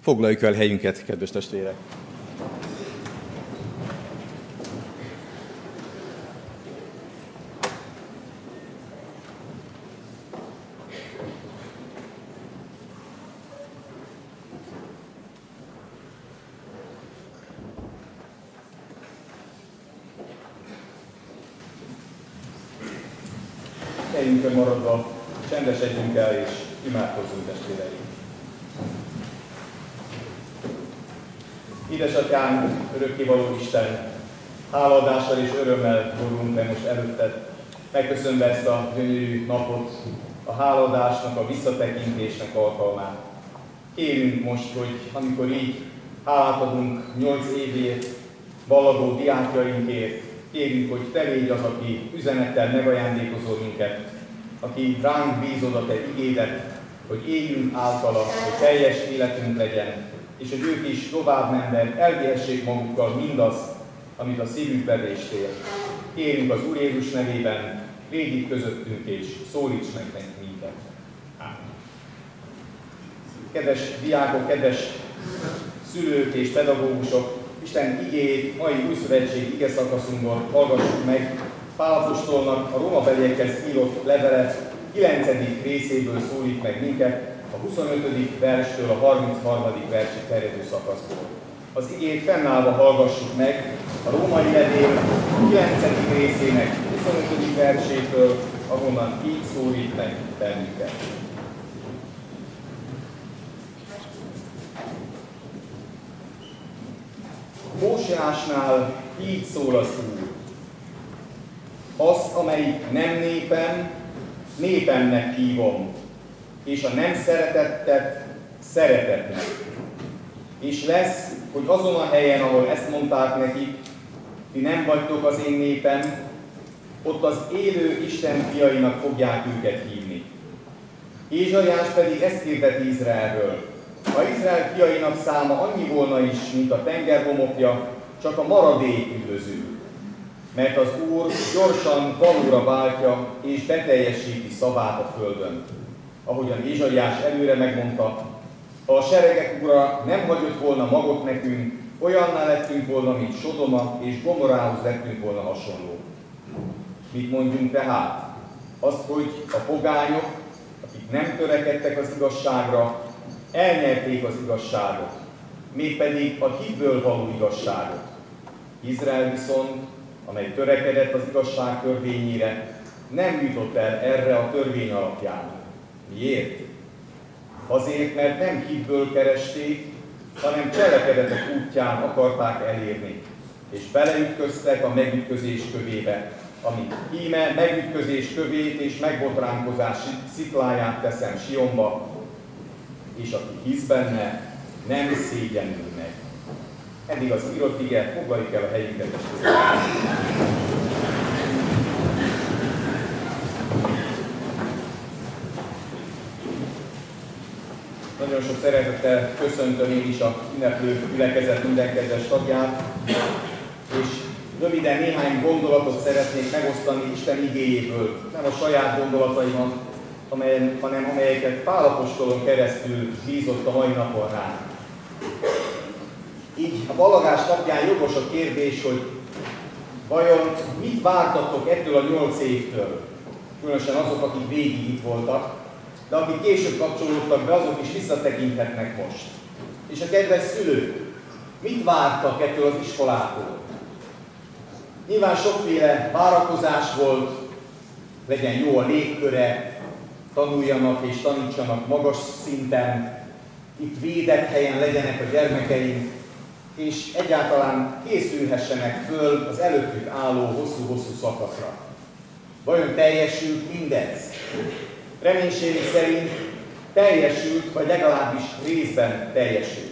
Foglaljuk el helyünket, kedves testvérek! Helyünkön maradva csendesedjünk el és imádkozzunk, testvéreink! Édesatyánk, örökkévaló Isten, hálaadással és örömmel borulunk be most előtted, megköszönve ezt a gyönyörű napot, a hálaadásnak, a visszatekintésnek alkalmát. Kérünk most, hogy amikor így hálát adunk 8 évért, ballagó diákjainkért, kérünk, hogy te légy az, aki üzenettel megajándékozol minket, aki ránk bízod a te igédet, hogy éljünk általa, hogy teljes életünk legyen, és hogy ők is tovább menve elvihessék magukkal mindazt, amit a szívükbe véstél. Kérünk az Úr Jézus nevében, légy itt közöttünk és szólíts meg minket. Ámen. Kedves diákok, kedves szülők és pedagógusok, Isten igéjét mai újszövetség ige szakaszunkból hallgassuk meg. Pál apostolnak a rómabeliekhez írott levele 9. részéből szólít meg minket, a 25. verstől a 33. versig terjedő szakaszból. Az igét fennállva hallgassuk meg a római levél 9. részének 25. versétől, ahonnan így szólít meg bennünket. Mósásnál így szól az Úr. Azt, amelyik nem népem, népemnek hívom, és a nem szeretettet szeretetnek. És lesz, hogy azon a helyen, ahol ezt mondták nekik, ti nem vagytok az én népem, ott az élő Isten fiainak fogják őket hívni. Ézsaiás pedig ezt hirdeti Izraelről. Ha Izrael fiainak száma annyi volna is, mint a tenger homokja, csak a maradék üdvözül. Mert az Úr gyorsan valóra váltja és beteljesíti szavát a földön. Ahogyan Ézsaiás előre megmondta, ha a seregek ura nem hagyott volna magot nekünk, olyanná lettünk volna, mint Sodoma, és Gomorához lettünk volna hasonló. Mit mondjunk tehát? Azt, hogy a pogányok, akik nem törekedtek az igazságra, elnyerték az igazságot, mégpedig a hitből való igazságot. Izrael viszont, amely törekedett az igazság törvényére, nem jutott el erre a törvény alapján. Miért? Azért, mert nem hitből keresték, hanem cselekedetek útján akarták elérni, és beleütköztek a megütközés kövébe, ami íme megütközés kövét és megbotránkozás szikláját teszem Sionba, és aki hisz benne, nem szégyenül meg. Eddig az írott ige, foglaljuk el a helyünket. Nagyon sok szeretettel köszöntöm én is a ünneplő gyülekezet minden kedves tagját, és röviden néhány gondolatot szeretnék megosztani Isten igéjéből, nem a saját gondolataimat, hanem amelyeket Pál apostolon keresztül bízott a mai napon rá. Így a ballagás napján jogos a kérdés, hogy vajon mit vártatok ettől a 8 évtől? Különösen azok, akik végig itt voltak, de akik később kapcsolódtak be, azok is visszatekinthetnek most. És a kedves szülők, mit vártak ettől az iskolától? Nyilván sokféle várakozás volt, legyen jó a légköre, tanuljanak és tanítsanak magas szinten, itt védett helyen legyenek a gyermekeink, és egyáltalán készülhessenek föl az előttük álló hosszú-hosszú szakaszra. Vajon teljesült mindez? Reménységünk szerint teljesült, vagy legalábbis részben teljesült.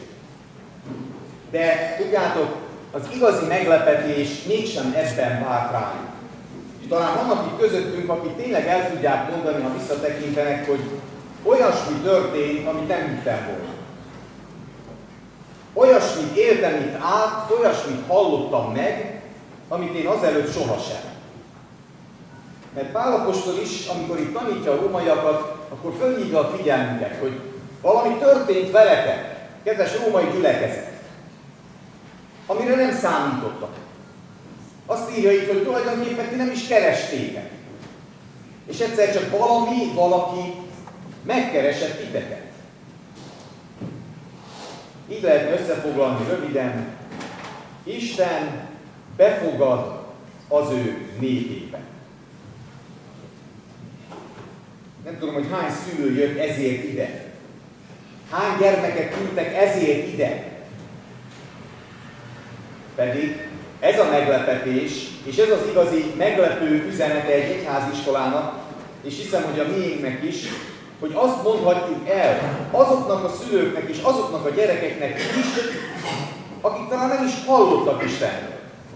De tudjátok, az igazi meglepetés mégsem ebben várt rájuk. És talán vannak itt közöttünk, akik tényleg el tudják mondani, ha visszatekintenek, hogy olyasmi történt, amit nem hittem volna. Olyasmit éltem itt át, olyasmit hallottam meg, amit én azelőtt sohasem. Mert Pál apostol is, amikor itt tanítja a rómaiakat, akkor fölhívja a figyelmüket, hogy valami történt veletek. kedves római gyülekezet, amire nem számítottak. Azt írja itt, hogy tulajdonképpen ti nem is kerestétek. És egyszer csak valaki megkeresett titeket. Így lehetne összefoglalni röviden, Isten befogad az ő népébe. Nem tudom, hogy hány szülő jött ezért ide. Hány gyermeket küldtek ezért ide. Pedig ez a meglepetés, és ez az igazi meglepő üzenete egy egyháziskolának, és hiszem, hogy a miénknek is, hogy azt mondhatjuk el azoknak a szülőknek és azoknak a gyerekeknek is, akik talán nem is hallottak Istenről.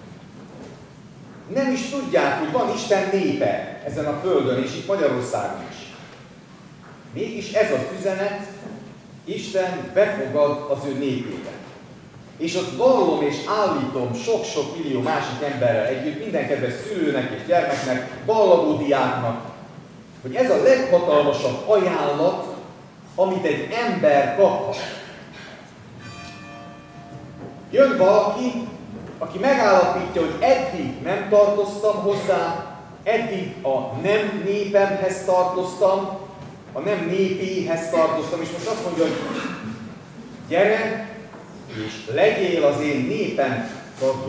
Nem is tudják, hogy van Isten népe ezen a földön, és itt Magyarországon is. Mégis ez az üzenet, Isten befogad az ő népébe. És azt vallom és állítom sok-sok millió másik emberrel együtt, minden kedves szülőnek és gyermeknek, ballagó diáknak, hogy ez a leghatalmasabb ajánlat, amit egy ember kaphat. Jön valaki, aki megállapítja, hogy eddig nem tartoztam hozzá, eddig a nem népemhez tartoztam, a nem népéhez tartoztam, és most azt mondja, hogy gyere, és legyél az én népem tagja.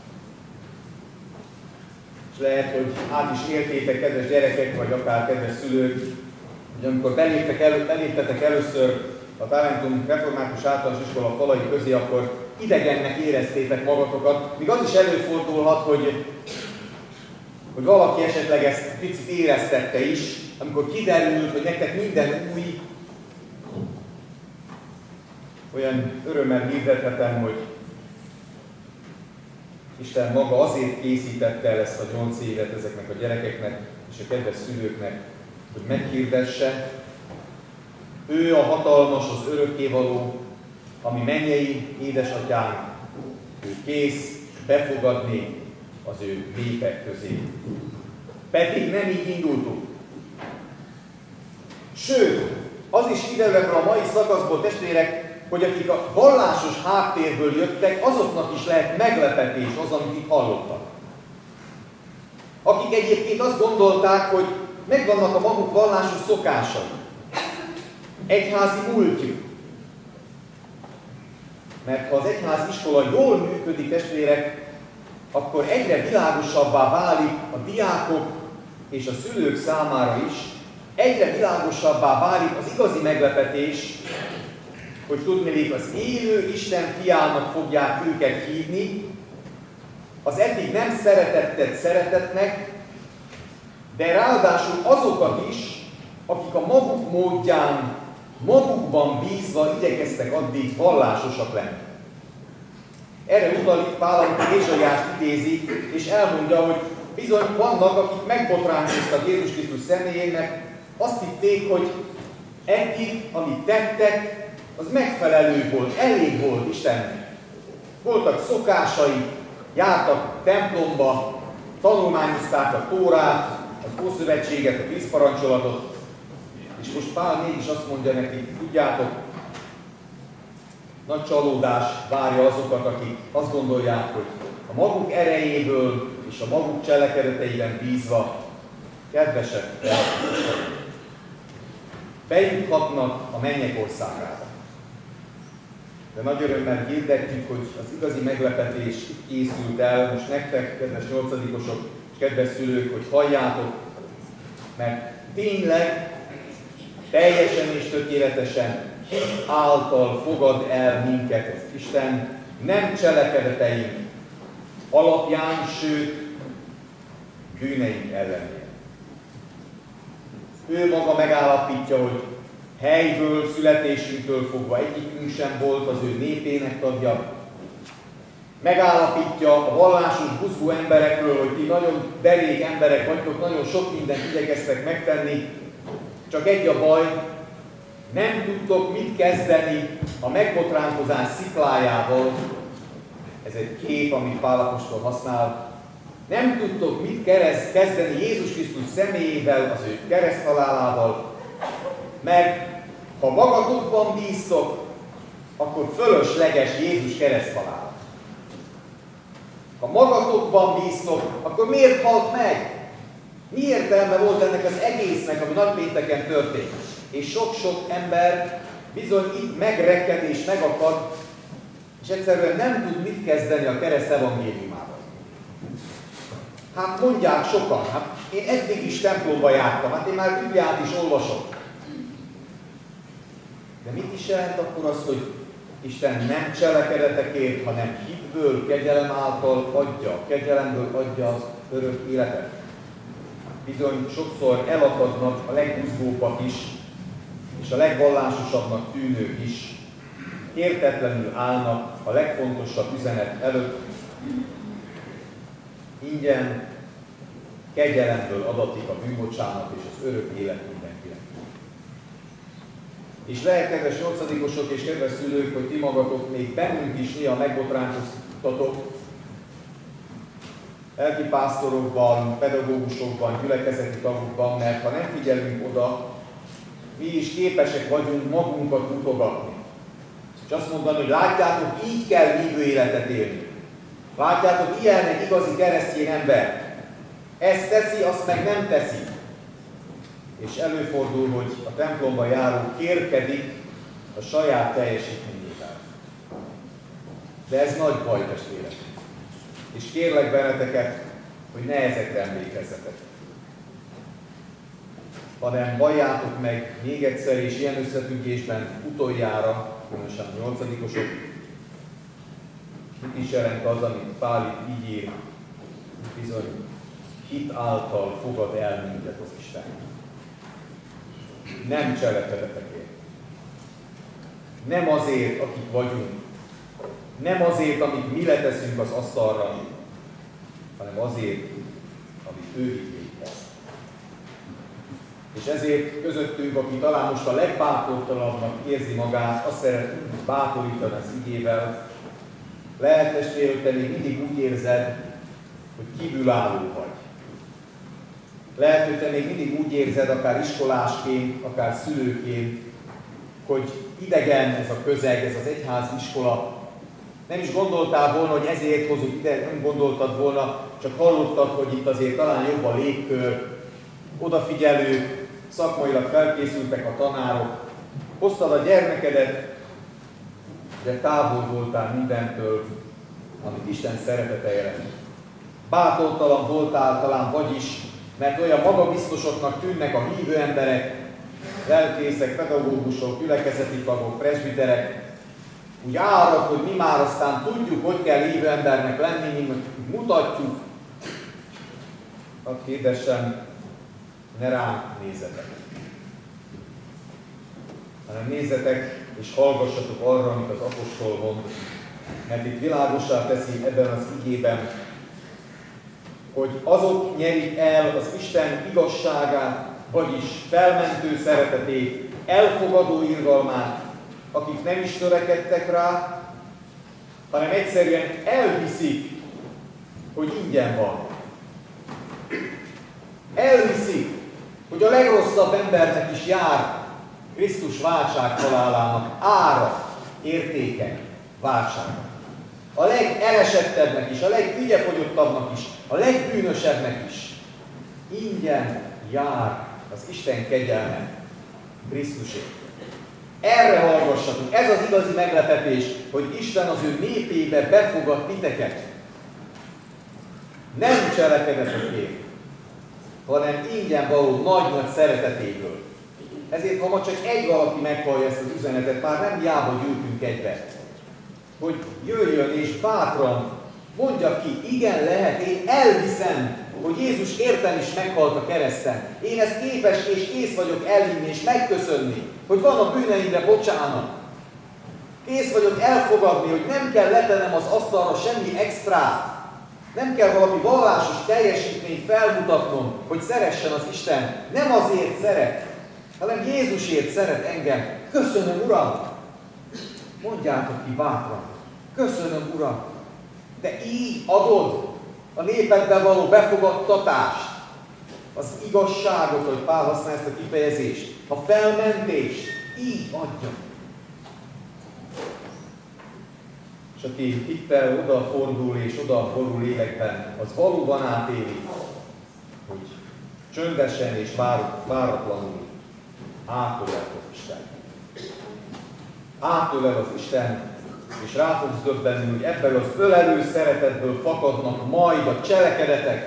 És lehet, hogy át is éltétek, kedves gyerekek, vagy akár kedves szülők, hogy amikor beléptetek először a Talentum Református Általános Iskola falai közé, akkor idegennek éreztétek magatokat. Míg az is előfordulhat, hogy valaki esetleg ezt picit éreztette is, amikor kiderült, hogy nektek minden új. Olyan örömmel hirdethetem, hogy Isten maga azért készítette el ezt a 8 évet ezeknek a gyerekeknek és a kedves szülőknek, hogy meghirdesse. Ő a hatalmas, az örökkévaló, ami mennyei édesatyánk, ő kész befogadni az ő népek közé. Pedig nem így indultunk. Sőt, az is kiderül ebből a mai szakaszból, testvérek, hogy akik a vallásos háttérből jöttek, azoknak is lehet meglepetés az, amit itt hallottak. Akik egyébként azt gondolták, hogy megvannak a maguk vallásos szokásai, egyházi múltjuk. Mert ha az egyházi iskola jól működik, testvérek, akkor egyre világosabbá válik a diákok és a szülők számára is, egyre világosabbá válik az igazi meglepetés, hogy tudniillik, az élő Isten fiának fogják őket hívni, az eddig nem szeretettet szeretetnek, de ráadásul azokat is, akik a maguk módján, magukban bízva igyekeztek addig vallásosak lenni. Erre utal itt Pál, amikor Ézsaiást idézi, és elmondja, hogy bizony vannak, akik megbotránkoztak Jézus Krisztus személyének, azt hitték, hogy eddig, amit tettek, az megfelelő volt, elég volt Istennek. Voltak szokásai, jártak templomba, tanulmányozták a Tórát, az Ószövetséget, a 10 parancsolatot, és most Pál mégis azt mondja nekik, tudjátok, nagy csalódás várja azokat, akik azt gondolják, hogy a maguk erejéből és a maguk cselekedeteiben bízva kedvesek bejuthatnak a mennyek országába. De nagy örömmel hirdetjük, hogy az igazi meglepetés itt készült el, most nektek, kedves 8-osok és kedves szülők, hogy halljátok, mert tényleg, teljesen és tökéletesen hit által fogad el minket az Isten, nem cselekedeteink alapján, sőt, bűneink ellenére. Ő maga megállapítja, hogy helyből, születésünktől fogva egyikünk sem volt az ő népének tagja. Megállapítja a vallásos buzgó emberekről, hogy ti nagyon derék emberek vagytok, nagyon sok mindent igyekeztek megtenni, csak egy a baj, nem tudtok mit kezdeni a megbotránkozás sziklájával. Ez egy kép, amit Pál apostol használ. Nem tudtok mit kezdeni Jézus Krisztus személyével, az ő kereszthalálával, mert ha magatokban bíztok, akkor fölösleges Jézus kereszthalála. Ha magatokban bíztok, akkor miért halt meg? Mi értelme volt ennek az egésznek, ami nagypénteken történt? És sok-sok ember bizony itt megreked és megakad, és egyszerűen nem tud mit kezdeni a kereszt evangéliumával. Hát mondják sokan, hát én eddig is templomba jártam, hát én már Bibliát is olvasok. De mit is jelent akkor az, hogy Isten nem cselekedetekért, hanem hitből, kegyelem által adja, kegyelemből adja az örök életet? Bizony sokszor elakadnak a legbuzgóbbak is, és a legvallásosabbnak tűnők is. Értetlenül állnak a legfontosabb üzenet előtt. Ingyen, kegyelemből adatik a bűnbocsánat és az örök élet mindenkinek. És lehet, kedves nyolcadikosok és kedves szülők, hogy ti magatok még bennünk is néha megbotránkoztatok, lelkipásztorokban, pedagógusokban, gyülekezeti tagokban, mert ha nem figyelünk oda, mi is képesek vagyunk magunkat mutogatni. És azt mondani, hogy látjátok, így kell hívő életet élni. Látjátok, ilyen egy igazi keresztény ember. Ezt teszi, azt meg nem teszi. És előfordul, hogy a templomba járó kérkedik a saját teljesítményével. De ez nagy baj, testvérek. És kérlek benneteket, hogy ne ezekre emlékezzetek. Hanem valljátok meg még egyszer, és ilyen összefüggésben utoljára, különösen a nyolcadikosok, mit is jelent az, amit Pál itt így ír, bizony hit által fogad el minket az Isten. Nem cselekedetekért. Nem azért, akik vagyunk. Nem azért, amit mi leteszünk az asztalra, hanem azért, amit ő vitt. És ezért közöttünk, aki talán most a legbátortalanabbnak érzi magát, azt szeretném bátorítani az igével, lehet, testvér, hogy te még mindig úgy érzed, hogy kívülálló vagy. Lehet, hogy te még mindig úgy érzed, akár iskolásként, akár szülőként, hogy idegen ez a közeg, ez az egyházi iskola. Nem is gondoltál volna, hogy ezért hozunk ide, nem gondoltad volna, csak hallottad, hogy itt azért talán jobb a légkör, odafigyelők, szakmailag felkészültek a tanárok. Hoztad a gyermekedet, de távol voltál mindentől, amit Isten szeretete jelent. Bátortalan voltál talán vagy is, mert olyan magabiztosoknak tűnnek a hívő emberek, lelkészek, pedagógusok, gyülekezeti tagok, presbiterek. Úgy árad, hogy mi már aztán tudjuk, hogy kell hívő embernek lenni, mi mutatjuk. Hadd kérdessen, ne ránk nézzetek, hanem nézzetek és hallgassatok arra, amit az apostol mond, mert itt világossá teszi ebben az igében, hogy azok nyerik el az Isten igazságát, vagyis felmentő szeretetét, elfogadó irgalmát, akik nem is törekedtek rá, hanem egyszerűen elhiszik, hogy ingyen van. Elhiszik, hogy a legrosszabb embernek is jár Krisztus váltsághalálának ára, értéke, váltsága. A legelesettebbnek is, a legügyefogyottabbnak is, a legbűnösebbnek is ingyen jár az Isten kegyelme Krisztusért. Erre hallgassatok, ez az igazi meglepetés, hogy Isten az ő népébe befogad titeket. Nem cselekedetekért, hanem ingyen való nagy-nagy szeretetéből. Ezért, ha ma csak egy valaki meghallja ezt az üzenetet, már nem hiába gyűltünk egybe, hogy jöjjön és bátran mondja ki, igen, lehet, én elhiszem, hogy Jézus értem is meghalt a kereszten. Én ezt képes és kész vagyok elhinni és megköszönni, hogy van a bűneimre bocsánat. Kész vagyok elfogadni, hogy nem kell letenem az asztalra semmi extrát. Nem kell valami vallásos teljesítményt felmutatnom, hogy szeressen az Isten. Nem azért szeret, hanem Jézusért szeret engem. Köszönöm, Uram! Mondjátok ki bátran. Köszönöm, Uram! Te így adod a népedben való befogadtatást, az igazságot, hogy Pál használ ezt a kifejezést, a felmentést, így adja. és aki hittel odafordul és odaforul lélekben, az valóban átéli, hogy csöndesen és váratlanul átölel az Isten. Átölel az Isten, és rá fogsz döbbenni, hogy ebből az ölelő szeretetből fakadnak majd a cselekedetek.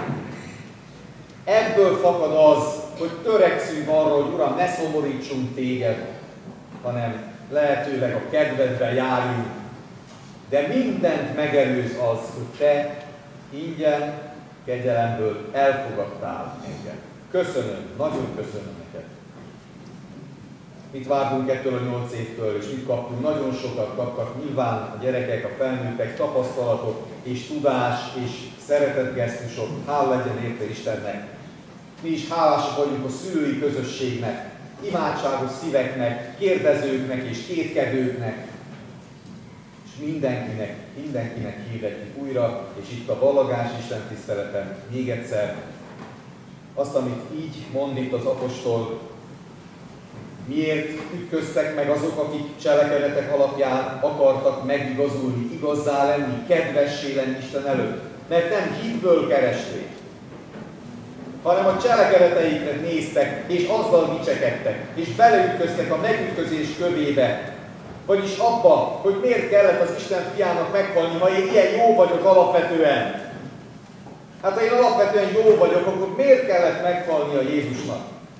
Ebből fakad az, hogy törekszünk arra, hogy Uram, ne szomorítsunk téged, hanem lehetőleg a kedvedben járjunk. De mindent megelőz az, hogy te ingyen, kegyelemből elfogadtál engem. Köszönöm, nagyon köszönöm neked. Mit vártunk ettől a 8 évtől, és mit kaptunk? Nagyon sokat kaptak nyilván a gyerekek, a felnőttek, tapasztalatok, és tudás, és szeretetgesztusok. Hál' legyen érte Istennek. Mi is hálásak vagyunk a szülői közösségnek, imádságos szíveknek, kérdezőknek és kétkedőknek, és mindenkinek hirdetjük újra, és itt a ballagás Isten tiszteleten még egyszer azt, amit így mond itt az apostol, miért ütköztek meg azok, akik cselekedetek alapján akartak megigazulni, igazzá lenni, kedvessé lenni Isten előtt? Mert nem hitből keresték, hanem a cselekedeteikre néztek, és azzal dicsekedtek, és beleütköztek a megütközés kövébe. Vagyis abba, hogy miért kellett az Isten fiának meghalni, ha én ilyen jó vagyok alapvetően. Hát ha én alapvetően jó vagyok, akkor miért kellett meghalni a Jézusnak?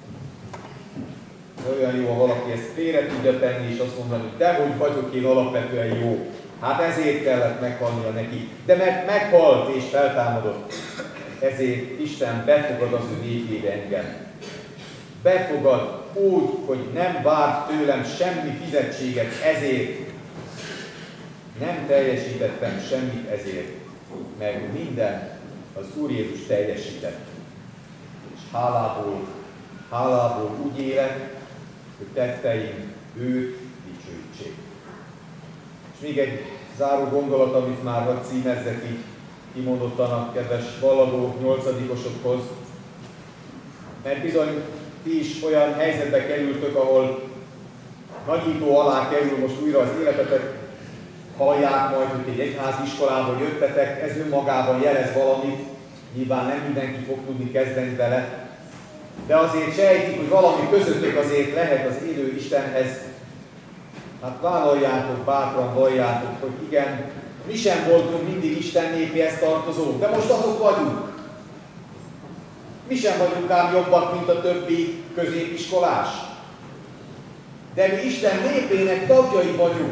De olyan jó, ha valaki ezt félre tudja tenni, és azt mondani, hogy dehogy vagyok én alapvetően jó. Hát ezért kellett meghalnia neki. De mert meghalt és feltámadott. Ezért Isten befogad az ő népébe engem. Befogad úgy, hogy nem várt tőlem semmi fizetséget ezért. Nem teljesítettem semmit ezért, meg minden az Úr Jézus teljesített. És hálából úgy élek, hogy tetteim őt dicsőítsék. És még egy záró gondolat, amit már hadd címezzek így kimondottan a kedves ballagó 8-osokhoz. Mert bizony ti is olyan helyzetbe kerültök, ahol nagyító alá kerül most újra az életetek, hallják majd, hogy egy egyháziskolába jöttetek, ez önmagában jelez valamit, nyilván nem mindenki fog tudni kezdeni vele, de azért sejtik, hogy valami közöttök azért lehet az élő Istenhez. Hát vállaljátok, bátran valljátok, hogy igen, mi sem voltunk mindig Isten népéhez tartozók, de most azok vagyunk. Mi sem vagyunk ám jobbak, mint a többi középiskolás. De mi Isten népének tagjai vagyunk.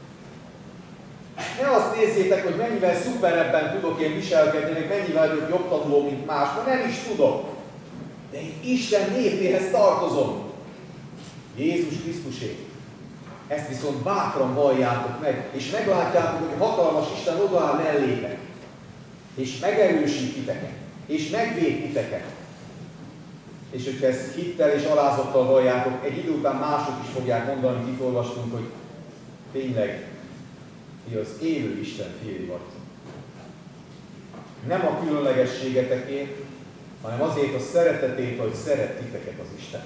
Ne azt nézzétek, hogy mennyivel szuperebben tudok én viselkedni, meg mennyivel vagyok jobb tanuló, mint más, mert nem is tudok. De én Isten népéhez tartozom. Jézus Krisztusé. Ezt viszont bátran valljátok meg, és meglátjátok, hogy a hatalmas Isten odaáll mellétek, és megerősít titeket, és megvéd titeket. És hogyha ezt hittel és alázattal valljátok, egy idő után mások is fogják mondani, amit itt olvastunk, hogy tényleg ti az élő Isten fiai vagy. Nem a különlegességetekért, hanem azért a szeretetét, hogy szeret titeket az Isten.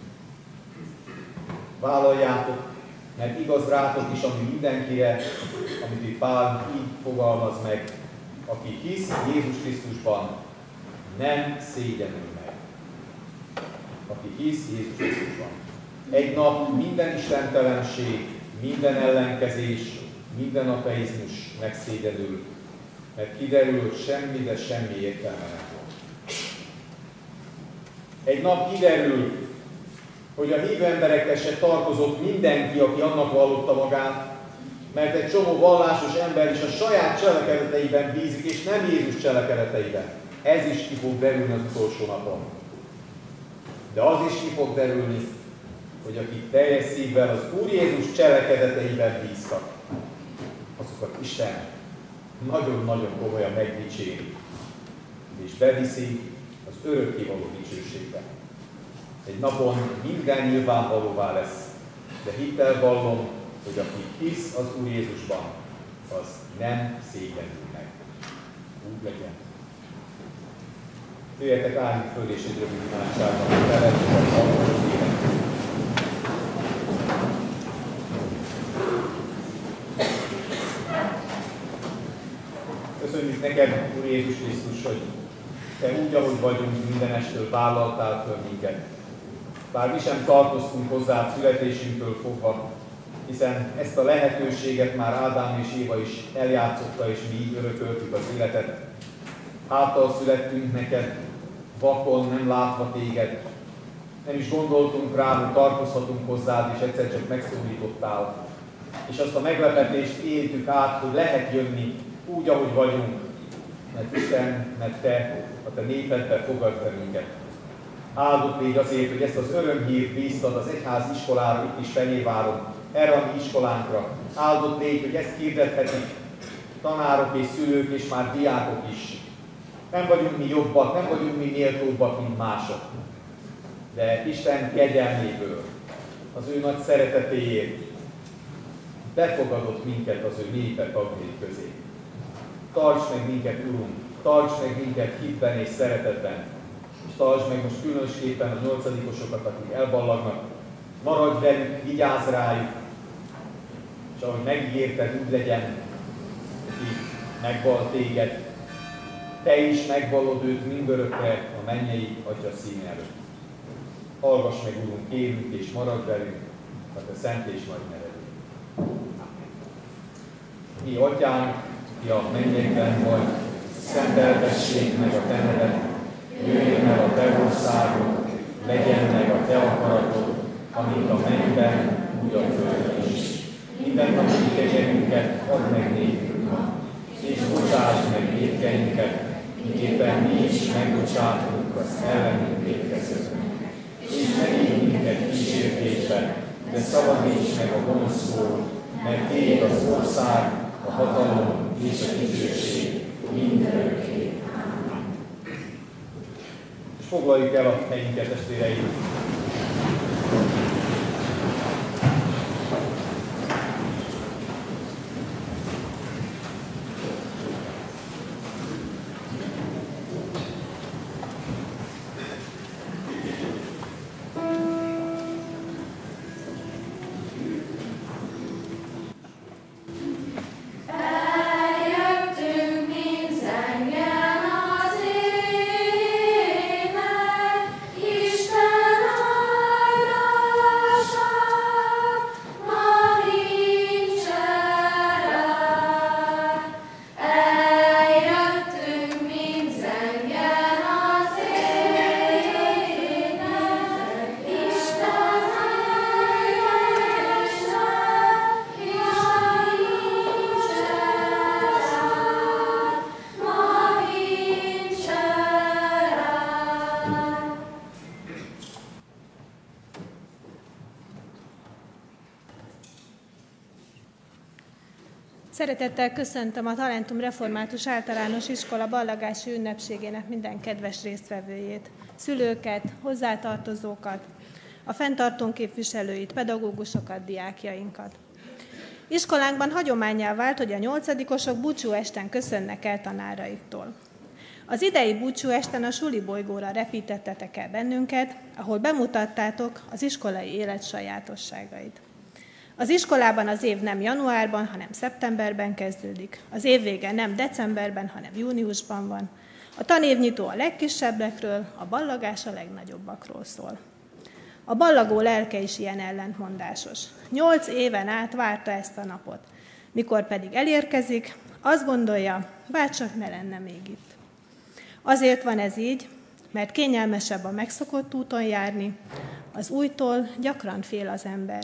Vállaljátok, mert igaz rátok is, ami mindenkire, amit itt Pál így fogalmaz meg, aki hisz Jézus Krisztusban, nem szégyenül meg. Aki hisz Jézus Krisztusban. Egy nap minden istentelenség, minden ellenkezés, minden ateizmus megszégyenül, mert kiderül, hogy semmi, de semmi értelme nem volt. Egy nap kiderül, hogy a hívő emberekkel se tartozott mindenki, aki annak vallotta magát, mert egy csomó vallásos ember is a saját cselekedeteiben bízik, és nem Jézus cselekedeteiben. Ez is ki fog derülni az utolsó napon. De az is ki fog derülni, hogy akik teljes szívvel az Úr Jézus cselekedeteiben bíztak, azokat Isten nagyon-nagyon komolyan megdicséri, és beviszi az örökkévaló dicsőségbe. Egy napon minden nyilvánvalóvá lesz, de hittel vallom, hogy aki hisz az Úr Jézusban, az nem szégyenül meg. Úgy legyen. Jöjjetek, álljunk föl, és egy rövid imádságban feleltük a hallgatók életet. Köszönjük neked, Úr Jézus Krisztus, hogy Te úgy, ahogy vagyunk, mindenestől vállaltál föl minket. Bár mi sem tartoztunk hozzá születésünktől fogva, hiszen ezt a lehetőséget már Ádám és Éva is eljátszotta, és mi így örököltük az életet. Háttal születtünk neked, vakon, nem látva téged. Nem is gondoltunk rá, hogy tartozhatunk hozzád, és egyszer csak megszólítottál. És azt a meglepetést éltük át, hogy lehet jönni úgy, ahogy vagyunk, mert Isten, mert Te, a Te népedbe fogadtad minket. Áldott még azért, hogy ezt az örömhírt bíztad az egyház iskolára, itt is Fenyéváron, erre a mi iskolánkra. Áldott légy, hogy ezt hirdethetik tanárok és szülők és már diákok is. Nem vagyunk mi jobbak, nem vagyunk mi méltóbbak, mint mások. De Isten kegyelméből, az ő nagy szeretetéért befogadott minket az ő népe tagjai közé. Tarts meg minket, Urunk, tarts meg minket hitben és szeretetben, és tarts meg most különösképpen a 8-osokat, akik elballagnak. Maradj velük, vigyázz rájuk, és ahogy megígérted, úgy legyen, aki megval téged, Te is megvallod őt mindörökre a mennyei Atya színe előtt. Hallgass meg, Urunk, kérünk, és maradj velünk, a Te szent és nagy nevedén. Mi, Atyánk, ki a mennyekben vagy, szenteltessék meg a Te neved, jöjjön el a Te országod, legyen meg a Te akaratod, amint a mennyben, úgy a földön is. Minden napi kenyerünket add meg nékünk ma, és bocsáss meg vétkeinket, miképpen mi is megbocsátunk az ellenünk vétkezőknek. És ne vigy minket kísértésbe, de szabadíts meg a gonosztól, mert Tiéd az ország, a hatalom és a dicsőség mindörökké. És foglaljuk el a helyünket, testvéreim! Szeretettel köszöntöm a Talentum Református Általános Iskola ballagási ünnepségének minden kedves résztvevőjét, szülőket, hozzátartozókat, a fenntartón képviselőit, pedagógusokat, diákjainkat. Iskolánkban hagyománnyá vált, hogy a 8-osok búcsúesten köszönnek el tanáraiktól. Az idei búcsúesten a suli bolygóra repítettetek el bennünket, ahol bemutattátok az iskolai élet sajátosságait. Az iskolában az év nem januárban, hanem szeptemberben kezdődik. Az évvége nem decemberben, hanem júniusban van. A tanévnyitó a legkisebbekről, a ballagás a legnagyobbakról szól. A ballagó lelke is ilyen ellentmondásos. 8 éven át várta ezt a napot. Mikor pedig elérkezik, azt gondolja, bárcsak ne lenne még itt. Azért van ez így, mert kényelmesebb a megszokott úton járni, az újtól gyakran fél az ember.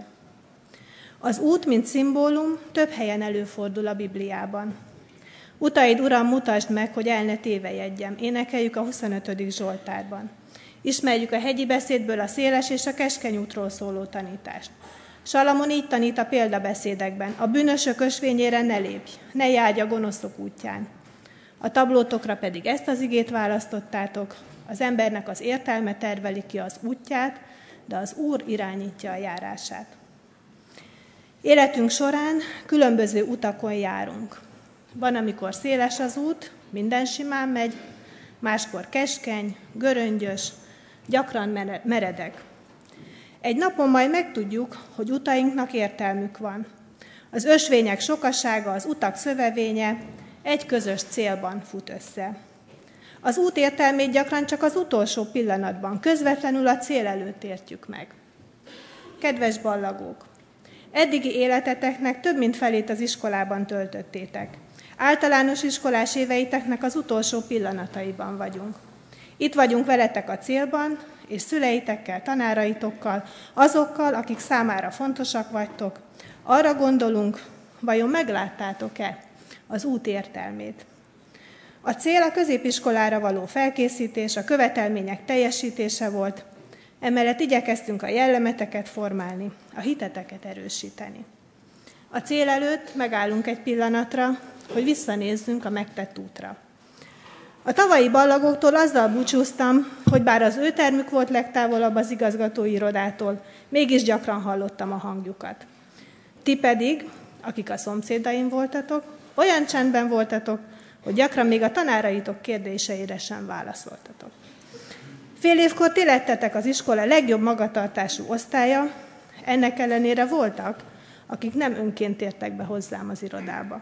Az út, mint szimbólum, több helyen előfordul a Bibliában. Utaid, Uram, mutasd meg, hogy el ne tévejeggyem. Énekeljük a 25. Zsoltárban. Ismerjük a hegyi beszédből a széles és a keskeny útról szóló tanítást. Salamon így tanít a példabeszédekben: a bűnösök ösvényére ne lépj, ne járj a gonoszok útján. A tablótokra pedig ezt az igét választottátok: az embernek az értelme terveli ki az útját, de az Úr irányítja a járását. Életünk során különböző utakon járunk. Van, amikor széles az út, minden simán megy, máskor keskeny, göröngyös, gyakran meredek. Egy napon majd megtudjuk, hogy utainknak értelmük van. Az ösvények sokasága, az utak szövevénye, egy közös célban fut össze. Az út értelmét gyakran csak az utolsó pillanatban, közvetlenül a cél előtt értjük meg. Kedves ballagók! Eddigi életeteknek több mint felét az iskolában töltöttétek. Általános iskolás éveiteknek az utolsó pillanataiban vagyunk. Itt vagyunk veletek a célban, és szüleitekkel, tanáraitokkal, azokkal, akik számára fontosak vagytok. Arra gondolunk, vajon megláttátok-e az út értelmét? A cél a középiskolára való felkészítés, a követelmények teljesítése volt, emellett igyekeztünk a jellemeteket formálni, a hiteteket erősíteni. A cél előtt megállunk egy pillanatra, hogy visszanézzünk a megtett útra. A tavalyi ballagóktól azzal búcsúztam, hogy bár az ő termük volt legtávolabb az igazgatói irodától, mégis gyakran hallottam a hangjukat. Ti pedig, akik a szomszédaim voltatok, olyan csendben voltatok, hogy gyakran még a tanáraitok kérdéseire sem válaszoltatok. Fél évkor ti lettetek az iskola legjobb magatartású osztálya, ennek ellenére voltak, akik nem önként tértek be hozzám az irodába.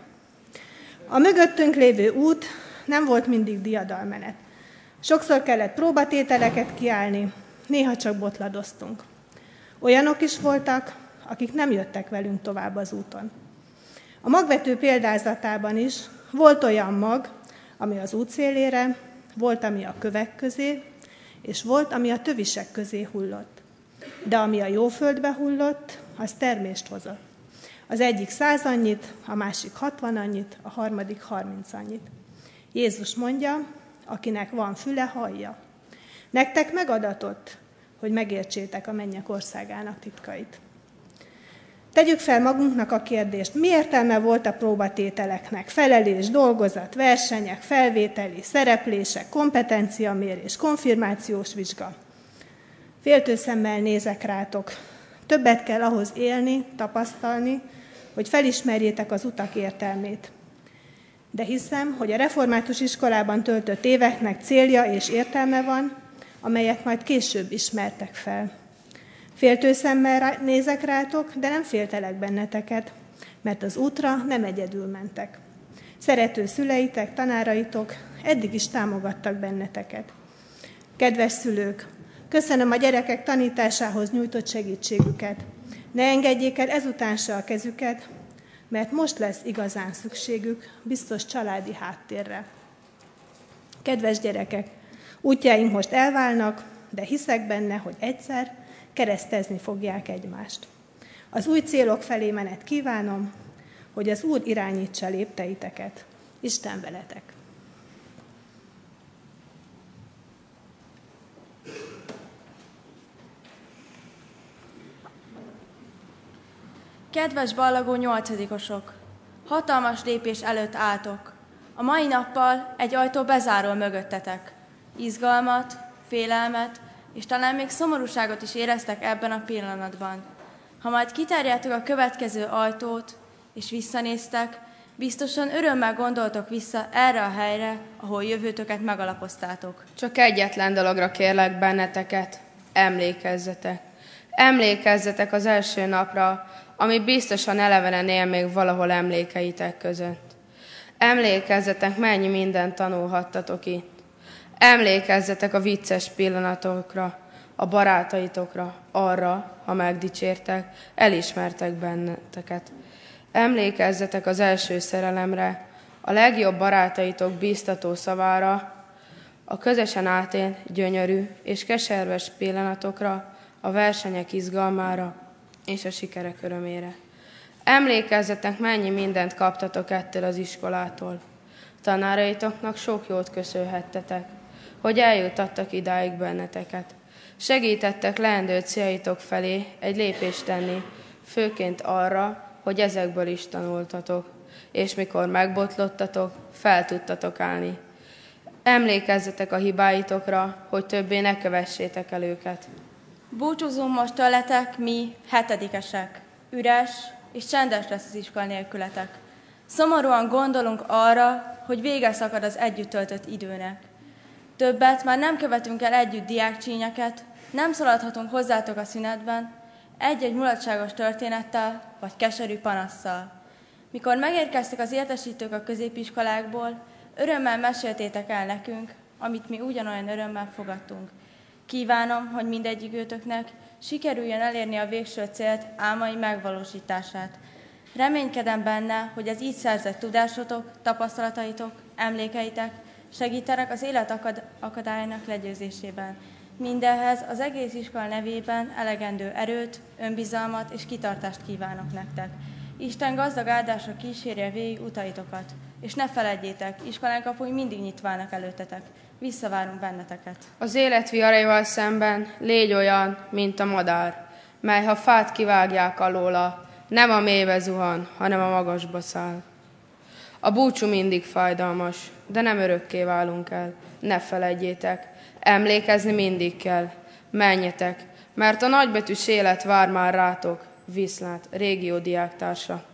A mögöttünk lévő út nem volt mindig diadalmenet. Sokszor kellett próbatételeket kiállni, néha csak botladoztunk. Olyanok is voltak, akik nem jöttek velünk tovább az úton. A magvető példázatában is volt olyan mag, ami az út szélére, volt, ami a kövek közé, és volt, ami a tövisek közé hullott. De ami a jó földbe hullott, az termést hozott. Az egyik 100 annyit, a másik 60 annyit, a harmadik 30 annyit. Jézus mondja, akinek van füle, hallja. Nektek megadatott, hogy megértsétek a mennyek országának titkait. Tegyük fel magunknak a kérdést, mi értelme volt a próbatételeknek? Felelés, dolgozat, versenyek, felvételi, szereplések, kompetenciamérés, konfirmációs vizsga. Féltő szemmel nézek rátok. Többet kell ahhoz élni, tapasztalni, hogy felismerjétek az utak értelmét. De hiszem, hogy a református iskolában töltött éveknek célja és értelme van, amelyet majd később ismertek fel. Féltő szemmel nézek rátok, de nem féltelek benneteket, mert az útra nem egyedül mentek. Szerető szüleitek, tanáraitok eddig is támogattak benneteket. Kedves szülők, köszönöm a gyerekek tanításához nyújtott segítségüket. Ne engedjék el ezután se a kezüket, mert most lesz igazán szükségük biztos családi háttérre. Kedves gyerekek, útjaink most elválnak, de hiszek benne, hogy egyszer keresztezni fogják egymást. Az új célok felé menet kívánom, hogy az Úr irányítsa lépteiteket. Isten veletek! Kedves ballagó 8-osok! Hatalmas lépés előtt álltok. A mai nappal egy ajtó bezárul mögöttetek. Izgalmat, félelmet, és talán még szomorúságot is éreztek ebben a pillanatban. Ha majd kiterjedtük a következő ajtót, és visszanéztek, biztosan örömmel gondoltok vissza erre a helyre, ahol jövőtöket megalapoztátok. Csak egyetlen dologra kérlek benneteket, emlékezzetek. Emlékezzetek az első napra, ami biztosan elevenen él még valahol emlékeitek között. Emlékezzetek, mennyi mindent tanulhattatok itt. Emlékezzetek a vicces pillanatokra, a barátaitokra, arra, ha megdicsértek, elismertek benneteket. Emlékezzetek az első szerelemre, a legjobb barátaitok bíztató szavára, a közösen átélt gyönyörű és keserves pillanatokra, a versenyek izgalmára és a sikerek örömére. Emlékezzetek, mennyi mindent kaptatok ettől az iskolától. Tanáraitoknak sok jót köszönhettetek, hogy eljutattak idáig benneteket. Segítettek leendő céljaitok felé egy lépést tenni, főként arra, hogy ezekből is tanultatok, és mikor megbotlottatok, fel tudtatok állni. Emlékezzetek a hibáitokra, hogy többé ne kövessétek el őket. Búcsúzunk most tőletek, mi 7-esek. Üres és csendes lesz az iskola nélkületek. Szomorúan gondolunk arra, hogy vége szakad az együtt töltött időnek. Többet már nem követünk el együtt diákcsínyeket, nem szaladhatunk hozzátok a szünetben, egy-egy mulatságos történettel vagy keserű panasszal. Mikor megérkeztek az értesítők a középiskolákból, örömmel meséltétek el nekünk, amit mi ugyanolyan örömmel fogadtunk. Kívánom, hogy mindegyikőtöknek sikerüljön elérni a végső célt, álmai megvalósítását. Reménykedem benne, hogy az így szerzett tudásotok, tapasztalataitok, emlékeitek segítenek az élet akadályának legyőzésében. Mindehhez az egész iskola nevében elegendő erőt, önbizalmat és kitartást kívánok nektek. Isten gazdag áldása kísérje végig utaitokat, és ne feledjétek, iskolánk kapui mindig nyitva állnak előttetek. Visszavárunk benneteket. Az élet viharaival szemben légy olyan, mint a madár, mely ha fát kivágják alóla, nem a mélybe zuhan, hanem a magasba száll. A búcsú mindig fájdalmas, de nem örökké válunk el. Ne feledjétek, emlékezni mindig kell. Menjetek, mert a nagybetűs élet vár már rátok. Viszlát, régió diáktársa.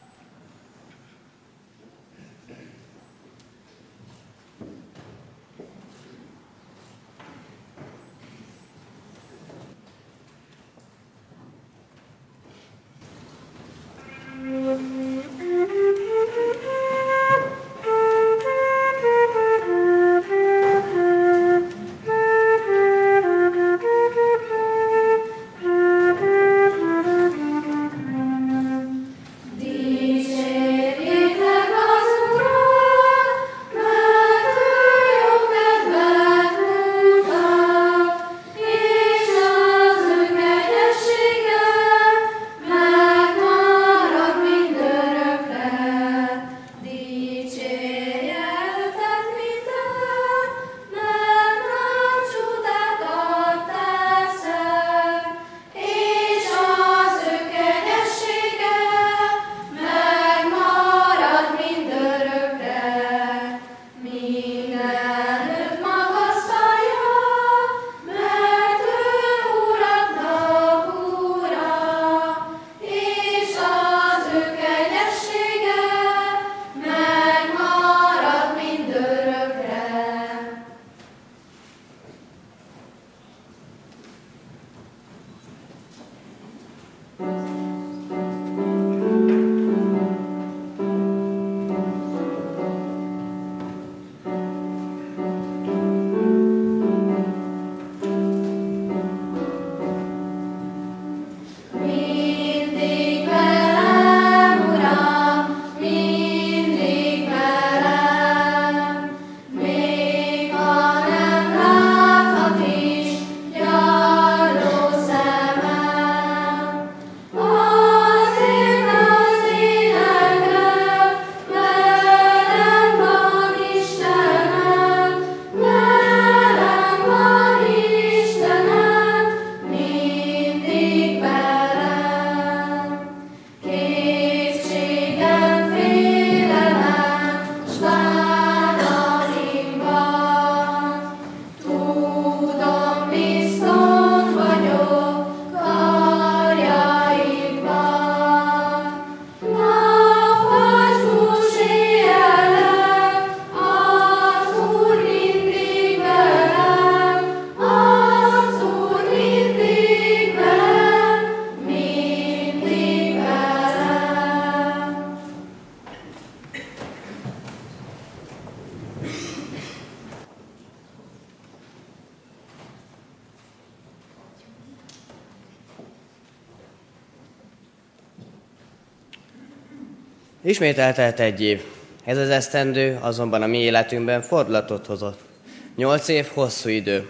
Ismét eltelt egy év. Ez az esztendő azonban a mi életünkben fordulatot hozott. 8 év hosszú idő.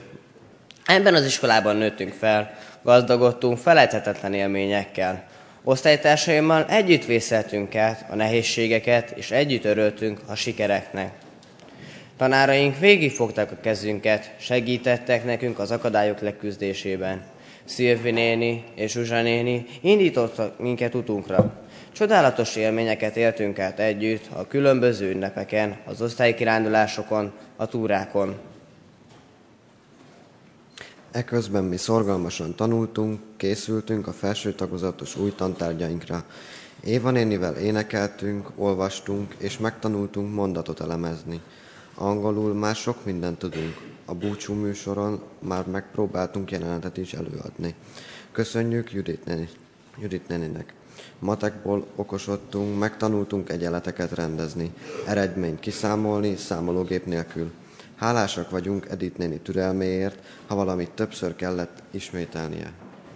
Ebben az iskolában nőttünk fel, gazdagodtunk felejthetetlen élményekkel. Osztálytársaimmal együtt vészeltünk át a nehézségeket, és együtt örültünk a sikereknek. Tanáraink végigfogták a kezünket, segítettek nekünk az akadályok leküzdésében. Szilvi néni és Zsuzsa néni indítottak minket utunkra. Csodálatos élményeket éltünk át együtt a különböző ünnepeken, az osztályi kirándulásokon, a túrákon. Eközben mi szorgalmasan tanultunk, készültünk a felső tagozatos új tantárgyainkra. Éva nénivel énekeltünk, olvastunk és megtanultunk mondatot elemezni. Angolul már sok mindent tudunk. A búcsú műsoron már megpróbáltunk jelenetet is előadni. Köszönjük Judit néninek. Matekból okosodtunk, megtanultunk egyenleteket rendezni, eredményt kiszámolni számológép nélkül. Hálásak vagyunk Edith néni türelméért, ha valamit többször kellett ismételnie.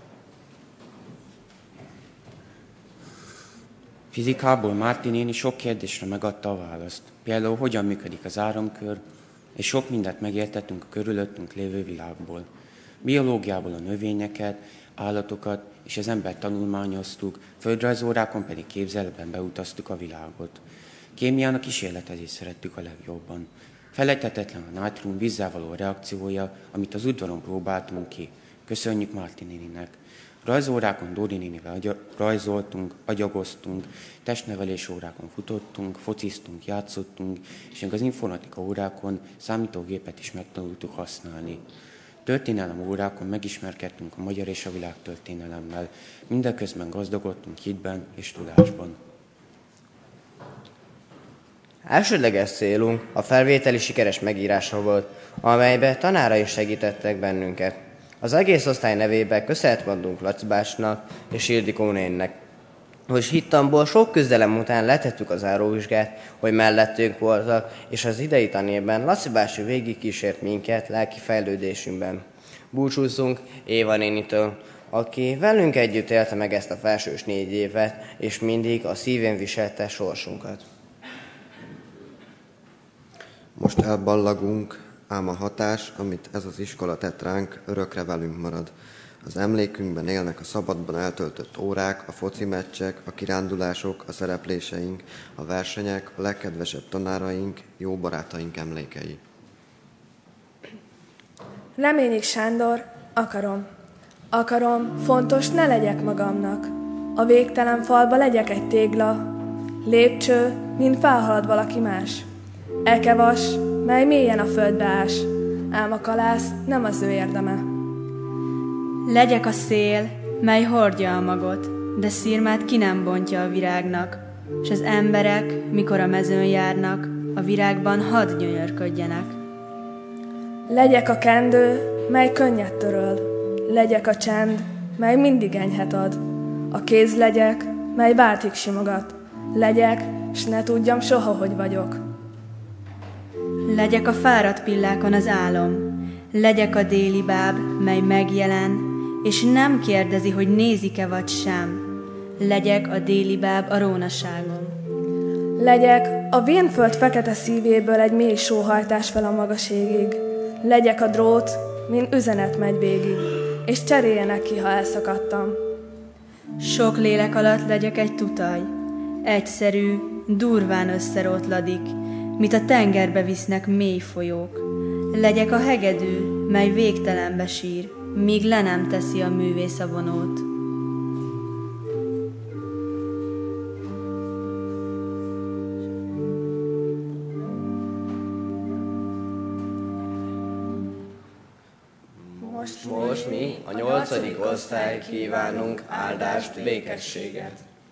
Fizikából Márti néni sok kérdésre megadta a választ. Például, hogyan működik az áramkör, és sok mindent megértettünk a körülöttünk lévő világból. Biológiából a növényeket, állatokat és az embert tanulmányoztuk, földrajzórákon pedig képzeletben beutaztuk a világot. Kémián a kísérletezést szerettük a legjobban. Felejthetetlen a nátrium vízzel való reakciója, amit az udvaron próbáltunk ki. Köszönjük Márti néninek. Rajzórákon Dóri nénivel rajzoltunk, agyagoztunk, testnevelés órákon futottunk, fociztunk, játszottunk, és még az informatika órákon számítógépet is megtanultuk használni. Történelem órákon megismerkedtünk a magyar és a világtörténelemmel, mindeközben gazdagodtunk hitben és tudásban. Elsődleges célunk a felvételi sikeres megírása volt, amelybe tanárai segítettek bennünket. Az egész osztály nevében köszönet mondunk Laci bácsinak és Ildikó néninek, hogy hittamból sok küzdelem után letettük az záróvizsgát, hogy mellettünk voltak, és az idei tanévben Laci bácsi végigkísért minket lelki fejlődésünkben. Búcsúzzunk Éva nénitől, aki velünk együtt élte meg ezt a felsős 4 évet, és mindig a szívén viselte sorsunkat. Most elballagunk, ám a hatás, amit ez az iskola tett ránk, örökre velünk marad. Az emlékünkben élnek a szabadban eltöltött órák, a foci meccsek, a kirándulások, a szerepléseink, a versenyek, a legkedvesebb tanáraink, jó barátaink emlékei. Reményik Sándor, akarom, fontos ne legyek magamnak. A végtelen falba legyek egy tégla, lépcső, mint felhalad valaki más. Ekevas, mely mélyen a földbe ás, ám a kalász nem az ő érdeme. Legyek a szél, mely hordja a magot, de szirmát ki nem bontja a virágnak, s az emberek, mikor a mezőn járnak, a virágban hadd gyönyörködjenek. Legyek a kendő, mely könnyet töröl, legyek a csend, mely mindig enyhet ad. A kéz legyek, mely váltig simogat, legyek, s ne tudjam soha, hogy vagyok. Legyek a fáradt pillákon az álom, legyek a déli báb, mely megjelen, és nem kérdezi, hogy nézik-e vagy sem. Legyek a déli báb a rónaságom. Legyek a vénföld fekete szívéből egy mély sóhajtás fel a magas égig. Legyek a drót, mint üzenet megy végig, és cseréljenek ki, ha elszakadtam. Sok lélek alatt legyek egy tutaj, egyszerű, durván összerótladik, mit a tengerbe visznek mély folyók. Legyek a hegedű, mely végtelenbe sír, míg le nem teszi a művész a vonót. Most mi, a 8. osztály kívánunk áldást, békességet.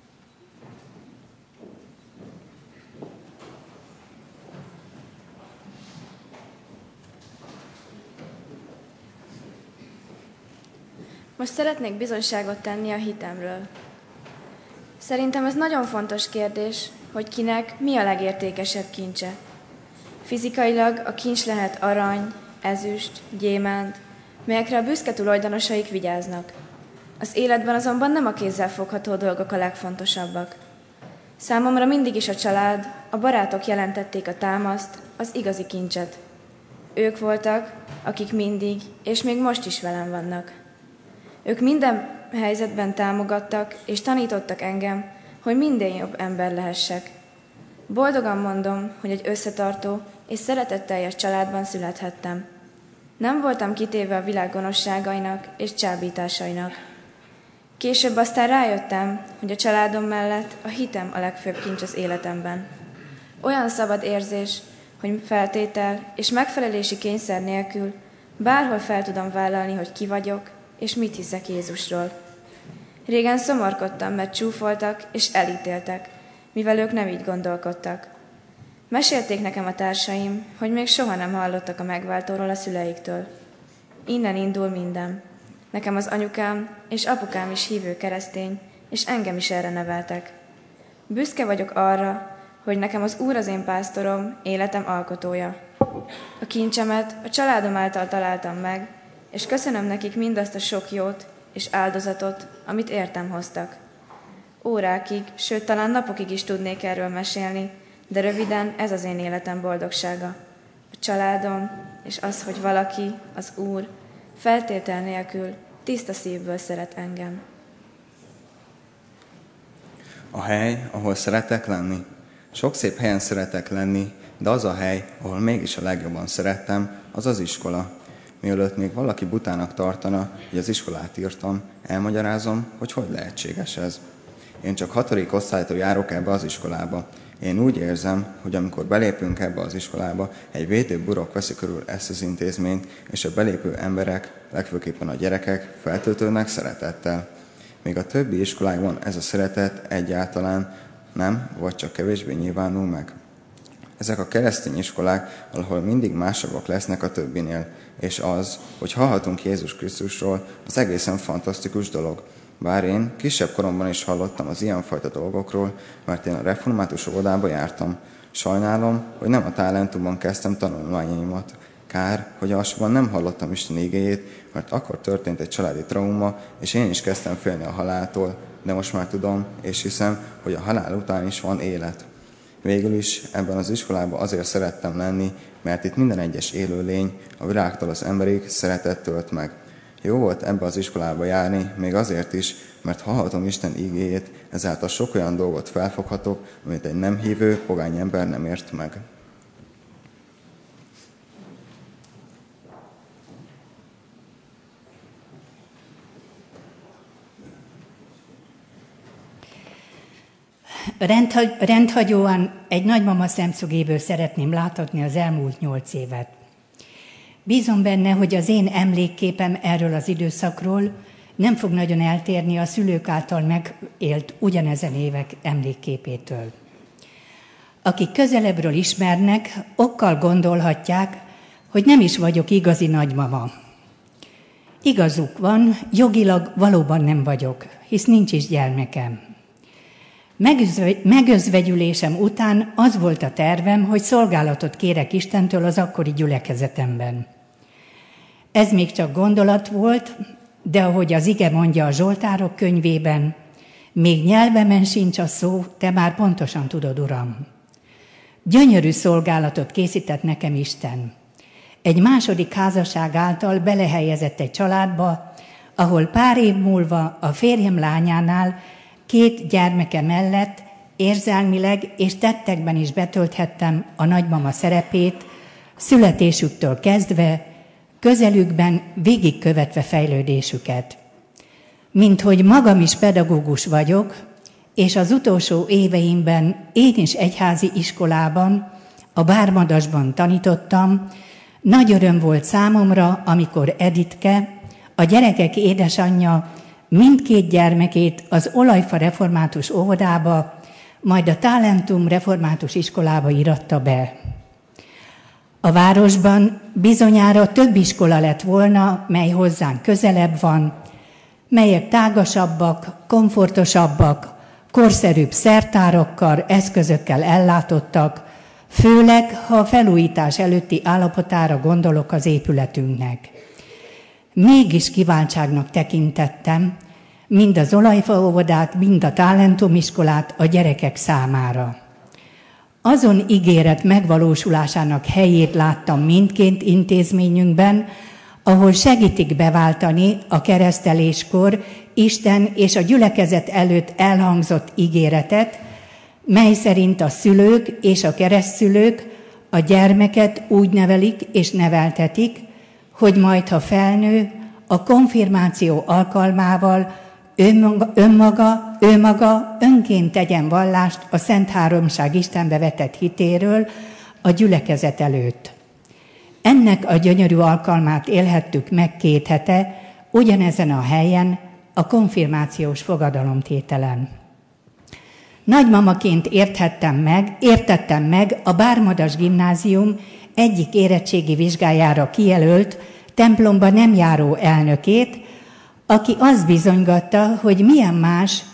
Most szeretnék bizonyságot tenni a hitemről. Szerintem ez nagyon fontos kérdés, hogy kinek mi a legértékesebb kincse. Fizikailag a kincs lehet arany, ezüst, gyémánt, melyekre a büszke tulajdonosaik vigyáznak. Az életben azonban nem a kézzel fogható dolgok a legfontosabbak. Számomra mindig is a család, a barátok jelentették a támaszt, az igazi kincset. Ők voltak, akik mindig, és még most is velem vannak. Ők minden helyzetben támogattak, és tanítottak engem, hogy minden jobb ember lehessek. Boldogan mondom, hogy egy összetartó és szeretetteljes családban születhettem. Nem voltam kitéve a világ gonoszságainak és csábításainak. Később aztán rájöttem, hogy a családom mellett a hitem a legfőbb kincs az életemben. Olyan szabad érzés, hogy feltétel és megfelelési kényszer nélkül bárhol fel tudom vállalni, hogy ki vagyok, és mit hiszek Jézusról. Régen szomorkodtam, mert csúfoltak és elítéltek, mivel ők nem így gondolkodtak. Mesélték nekem a társaim, hogy még soha nem hallottak a megváltóról a szüleiktől. Innen indul minden. Nekem az anyukám és apukám is hívő keresztény, és engem is erre neveltek. Büszke vagyok arra, hogy nekem az Úr az én pásztorom, életem alkotója. A kincsemet a családom által találtam meg, és köszönöm nekik mindazt a sok jót és áldozatot, amit értem hoztak. Órákig, sőt talán napokig is tudnék erről mesélni, de röviden ez az én életem boldogsága. A családom, és az, hogy valaki, az Úr, feltétel nélkül, tiszta szívből szeret engem. A hely, ahol szeretek lenni. Sok szép helyen szeretek lenni, de az a hely, ahol mégis a legjobban szerettem, az az iskola. Mielőtt még valaki butának tartana, hogy az iskolát írtam, elmagyarázom, hogy lehetséges ez. Én csak 6. osztálytól járok ebbe az iskolába. Én úgy érzem, hogy amikor belépünk ebbe az iskolába, egy védőburok veszi körül ezt az intézményt, és a belépő emberek, legfőképpen a gyerekek feltöltődnek szeretettel. Még a többi iskolákban ez a szeretet egyáltalán nem, vagy csak kevésbé nyilvánul meg. Ezek a keresztény iskolák, ahol mindig másabbak lesznek a többinél, és az, hogy hallhatunk Jézus Krisztusról, az egészen fantasztikus dolog. Bár én kisebb koromban is hallottam az ilyenfajta dolgokról, mert én a református óvodába jártam. Sajnálom, hogy nem a Talentumban kezdtem tanulmányaimat. Kár, hogy alsóban nem hallottam Isten igéjét, mert akkor történt egy családi trauma, és én is kezdtem félni a haláltól, de most már tudom, és hiszem, hogy a halál után is van élet. Végül is ebben az iskolában azért szerettem lenni, mert itt minden egyes élőlény, a világtól az emberig szeretet tölt meg. Jó volt ebbe az iskolába járni, még azért is, mert hallhatom Isten igéjét, ezáltal sok olyan dolgot felfoghatok, amit egy nem hívő, pogány ember nem ért meg. Rendhagyóan egy nagymama szemszögéből szeretném láthatni az elmúlt 8 évet. Bízom benne, hogy az én emlékképem erről az időszakról nem fog nagyon eltérni a szülők által megélt ugyanezen évek emlékképétől. Akik közelebbről ismernek, okkal gondolhatják, hogy nem is vagyok igazi nagymama. Igazuk van, jogilag valóban nem vagyok, hisz nincs is gyermekem. Megözvegyülésem után az volt a tervem, hogy szolgálatot kérek Istentől az akkori gyülekezetemben. Ez még csak gondolat volt, de ahogy az ige mondja a Zsoltárok könyvében, még nyelvemen sincs a szó, te már pontosan tudod, Uram. Gyönyörű szolgálatot készített nekem Isten. Egy második házasság által belehelyezett egy családba, ahol pár év múlva a férjem lányánál 2 gyermeke mellett érzelmileg és tettekben is betölthettem a nagymama szerepét, születésüktől kezdve, közelükben végigkövetve fejlődésüket. Mint hogy magam is pedagógus vagyok, és az utolsó éveimben én is egyházi iskolában, a Bármadasban tanítottam, nagy öröm volt számomra, amikor Editke, a gyerekek édesanyja, mindkét gyermekét az Olajfa református óvodába, majd a Talentum református iskolába íratta be. A városban bizonyára több iskola lett volna, mely hozzánk közelebb van, melyek tágasabbak, komfortosabbak, korszerűbb szertárakkal, eszközökkel ellátottak, főleg, ha a felújítás előtti állapotára gondolok az épületünknek. Mégis kiváltságnak tekintettem, mind az Olajfa óvodát, mind a Talentum iskolát a gyerekek számára. Azon ígéret megvalósulásának helyét láttam mindként intézményünkben, ahol segítik beváltani a kereszteléskor Isten és a gyülekezet előtt elhangzott ígéretet, mely szerint a szülők és a keresztszülők a gyermeket úgy nevelik és neveltetik, hogy majd, ha felnő, a konfirmáció alkalmával ő maga önként tegyen vallást a Szent Háromság Istenbe vetett hitéről a gyülekezet előtt. Ennek a gyönyörű alkalmát élhettük meg 2 hete, ugyanezen a helyen, a konfirmációs fogadalomtételen. Nagymamaként értettem meg a Bármadas gimnázium egyik érettségi vizsgájára kijelölt, templomba nem járó elnökét, aki azt bizonygatta, hogy milyen más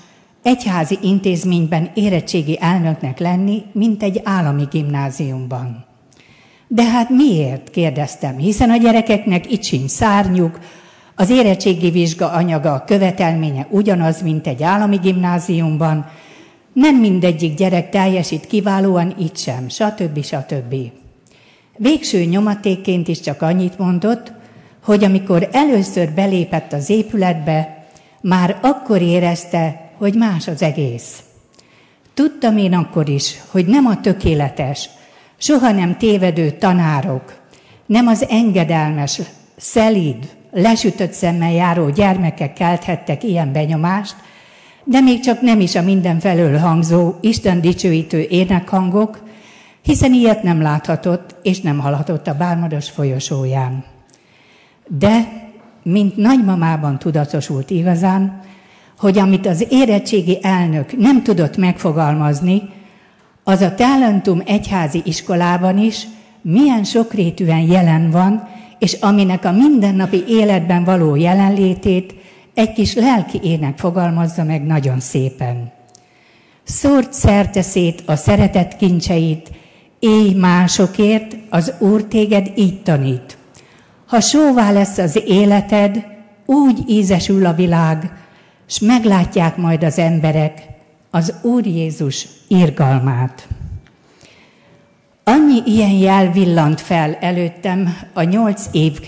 egyházi intézményben érettségi elnöknek lenni, mint egy állami gimnáziumban. De hát miért? Kérdeztem, hiszen a gyerekeknek itt sincs szárnyuk, az érettségi vizsga anyaga, követelménye ugyanaz, mint egy állami gimnáziumban, nem mindegyik gyerek teljesít kiválóan, itt sem, stb. Végső nyomatékként is csak annyit mondott, hogy amikor először belépett az épületbe, már akkor érezte, hogy más az egész. Tudtam én akkor is, hogy nem a tökéletes, soha nem tévedő tanárok, nem az engedelmes, szelíd, lesütött szemmel járó gyermekek kelthettek ilyen benyomást, de még csak nem is a mindenfelől hangzó, Isten dicsőítő énekhangok, hiszen ilyet nem láthatott és nem hallhatott a Bármados folyosóján. De, mint nagymamában tudatosult igazán, hogy amit az érettségi elnök nem tudott megfogalmazni, az a Talentum egyházi iskolában is milyen sokrétűen jelen van, és aminek a mindennapi életben való jelenlétét egy kis lelki ének fogalmazza meg nagyon szépen. Szórt szerteszét a szeretet kincseit, élj másokért, az Úr téged így tanít. Ha sóvá lesz az életed, úgy ízesül a világ, s meglátják majd az emberek az Úr Jézus irgalmát. Annyi ilyen jel villant fel előttem a 8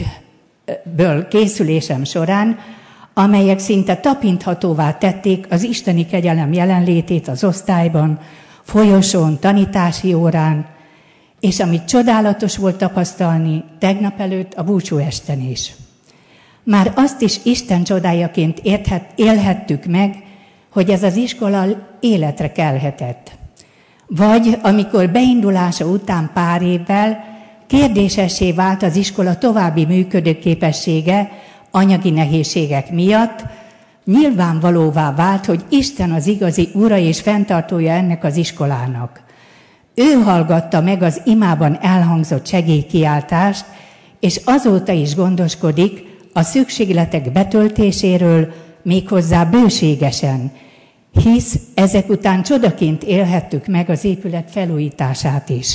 évből készülésem során, amelyek szinte tapinthatóvá tették az isteni kegyelem jelenlétét az osztályban, folyosón, tanítási órán, és amit csodálatos volt tapasztalni tegnap előtt a búcsúesten is. Már azt is Isten csodájaként élhettük meg, hogy ez az iskola életre kelhetett. Vagy amikor beindulása után pár évvel kérdésessé vált az iskola további működőképessége anyagi nehézségek miatt, nyilvánvalóvá vált, hogy Isten az igazi ura és fenntartója ennek az iskolának. Ő hallgatta meg az imában elhangzott segélykiáltást, és azóta is gondoskodik a szükségletek betöltéséről, méghozzá bőségesen, hisz ezek után csodaként élhettük meg az épület felújítását is.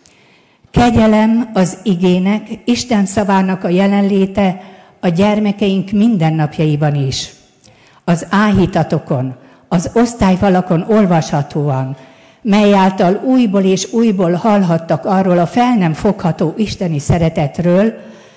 Kegyelem az igének, Isten szavának a jelenléte a gyermekeink mindennapjaiban is. Az áhítatokon, az osztályfalakon olvashatóan, mely által újból és újból hallhattak arról a fel nem fogható isteni szeretetről,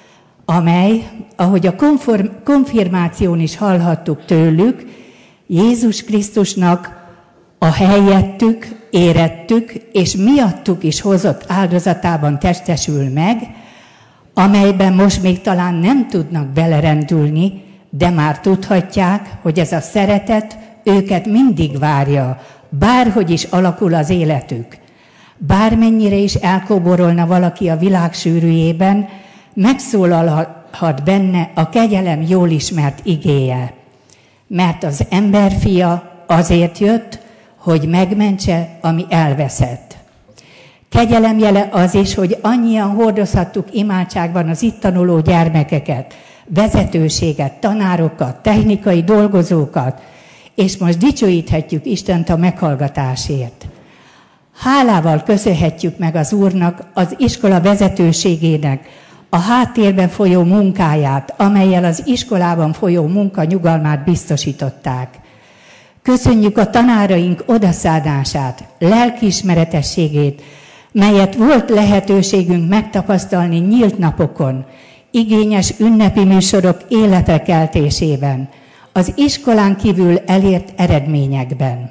amely, ahogy a konfirmáción is hallhattuk tőlük, Jézus Krisztusnak a helyettük, érettük és miattuk is hozott áldozatában testesül meg, amelyben most még talán nem tudnak belerendülni, de már tudhatják, hogy ez a szeretet őket mindig várja, bárhogy is alakul az életük. Bármennyire is elkóborolna valaki a világ sűrűjében, megszólalhat benne a kegyelem jól ismert igéje. Mert az emberfia azért jött, hogy megmentse, ami elveszett. Kegyelem jele az is, hogy annyian hordozhattuk imádságban az itt tanuló gyermekeket, vezetőséget, tanárokat, technikai dolgozókat, és most dicsőíthetjük Istent a meghallgatásért. Hálával köszönhetjük meg az Úrnak, az iskola vezetőségének a háttérben folyó munkáját, amellyel az iskolában folyó munka nyugalmát biztosították. Köszönjük a tanáraink odaszánását, lelkiismeretességét, melyet volt lehetőségünk megtapasztalni nyílt napokon, igényes ünnepi műsorok életre keltésében, az iskolán kívül elért eredményekben.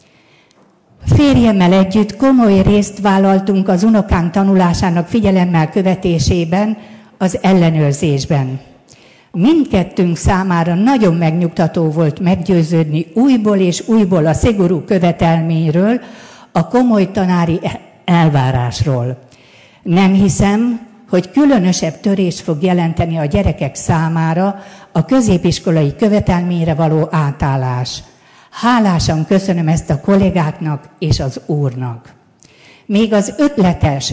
Férjemmel együtt komoly részt vállaltunk az unokánk tanulásának figyelemmel követésében, az ellenőrzésben. Mindkettőnk számára nagyon megnyugtató volt meggyőződni újból és újból a szigorú követelményről, a komoly tanári elvárásról. Nem hiszem, hogy különösebb törést fog jelenteni a gyerekek számára a középiskolai követelményre való átállás. Hálásan köszönöm ezt a kollégáknak és az Úrnak. Még az ötletes,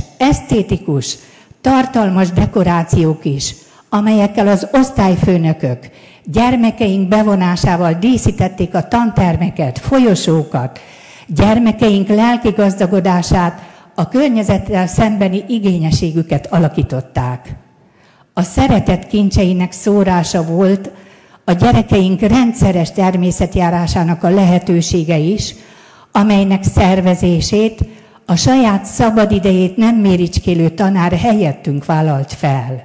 esztétikus, tartalmas dekorációk is, amelyekkel az osztályfőnökök Gyermekeink bevonásával díszítették a tantermeket, folyosókat, gyermekeink lelki gazdagodását, a környezettel szembeni igényességüket alakították. A szeretet kincseinek szórása volt a gyerekeink rendszeres természetjárásának a lehetősége is, amelynek szervezését a saját szabadidejét nem méricskélő tanár helyettünk vállalt fel.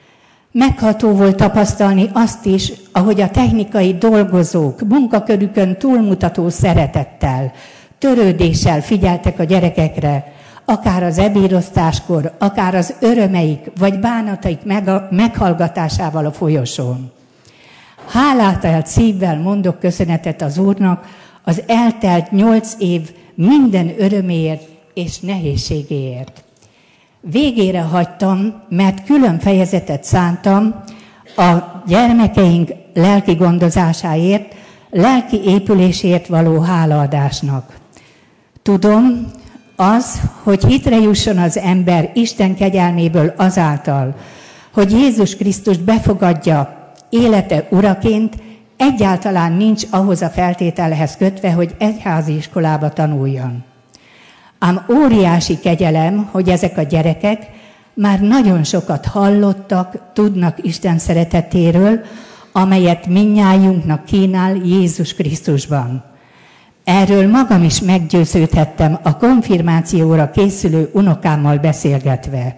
Megható volt tapasztalni azt is, ahogy a technikai dolgozók munkakörükön túlmutató szeretettel, törődéssel figyeltek a gyerekekre, akár az ebédosztáskor, akár az örömeik vagy bánataik meghallgatásával a folyosón. Hálátelt szívvel mondok köszönetet az Úrnak az eltelt 8 év minden öröméért és nehézségéért. Végére hagytam, mert külön fejezetet szántam a gyermekeink lelki gondozásáért, lelki épülésért való hálaadásnak. Tudom, az, hogy hitre jusson az ember Isten kegyelméből azáltal, hogy Jézus Krisztust befogadja élete uraként, egyáltalán nincs ahhoz a feltételhez kötve, hogy egyházi iskolába tanuljon. Ám óriási kegyelem, hogy ezek a gyerekek már nagyon sokat hallottak, tudnak Isten szeretetéről, amelyet mindnyájunknak kínál Jézus Krisztusban. Erről magam is meggyőződhettem a konfirmációra készülő unokámmal beszélgetve.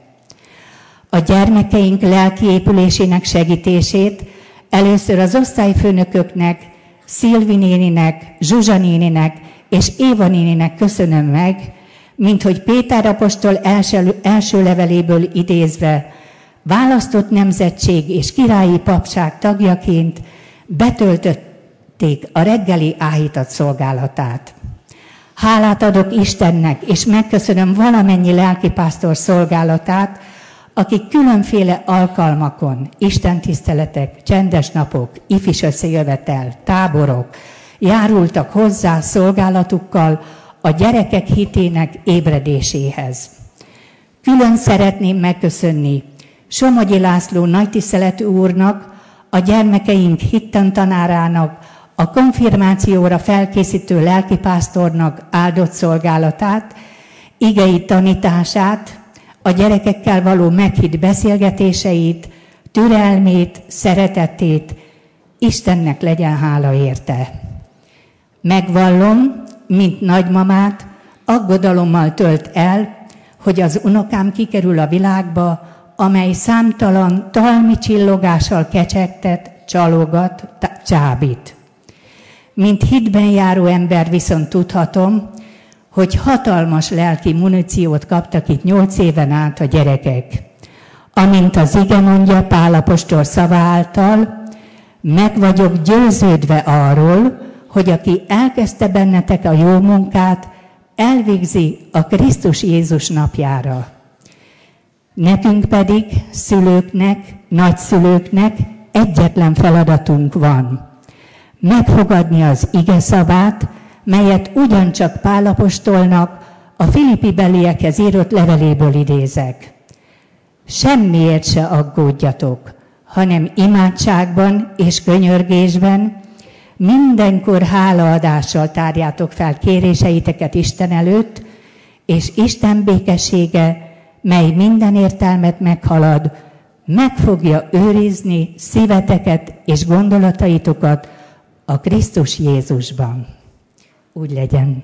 A gyermekeink lelki épülésének segítését először az osztályfőnököknek, Szilvi néninek, Zsuzsa néninek és Éva néninek köszönöm meg, mint hogy Péter apostol első leveléből idézve, választott nemzetség és királyi papság tagjaként betöltötték a reggeli áhítat szolgálatát. Hálát adok Istennek, és megköszönöm valamennyi lelkipásztor szolgálatát, akik különféle alkalmakon, istentiszteletek, csendes napok, ifis összejövetel, táborok járultak hozzá szolgálatukkal a gyerekek hitének ébredéséhez. Külön szeretném megköszönni Somogyi László nagytiszteletű úrnak, a gyermekeink hittentanárának, a konfirmációra felkészítő lelkipásztornak áldott szolgálatát, igei tanítását, a gyerekekkel való meghitt beszélgetéseit, türelmét, szeretetét, Istennek legyen hála érte. Megvallom, mint nagymamát, aggodalommal tölt el, hogy az unokám kikerül a világba, amely számtalan talmi csillogással kecsegtet, csalogat, csábít. Mint hitben járó ember viszont tudhatom, hogy hatalmas lelki muníciót kaptak itt 8 éven át a gyerekek. Amint az ige mondja Pál apostol szava által, meg vagyok győződve arról, hogy aki elkezdte bennetek a jó munkát, elvégzi a Krisztus Jézus napjára. Nekünk pedig, szülőknek, nagyszülőknek egyetlen feladatunk van. Megfogadni az ige szavát, melyet ugyancsak Pál apostolnak a Filippi beliekhez írott leveléből idézek. Semmiért se aggódjatok, hanem imádságban és könyörgésben mindenkor hálaadással tárjátok fel kéréseiteket Isten előtt, és Isten békessége, mely minden értelmet meghalad, meg fogja őrizni szíveteket és gondolataitokat a Krisztus Jézusban. Úgy legyen.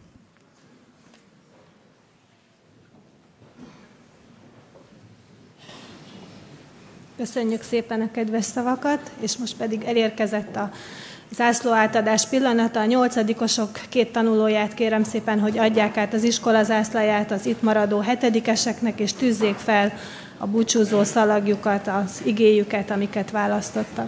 Köszönjük szépen a kedves szavakat, és most pedig elérkezett a zászlóátadás pillanata. A 8-osok 2 tanulóját kérem szépen, hogy adják át az iskola zászlaját az itt maradó 7-eseknek, és tűzzék fel a búcsúzó szalagjukat, az igéjüket, amiket választottak.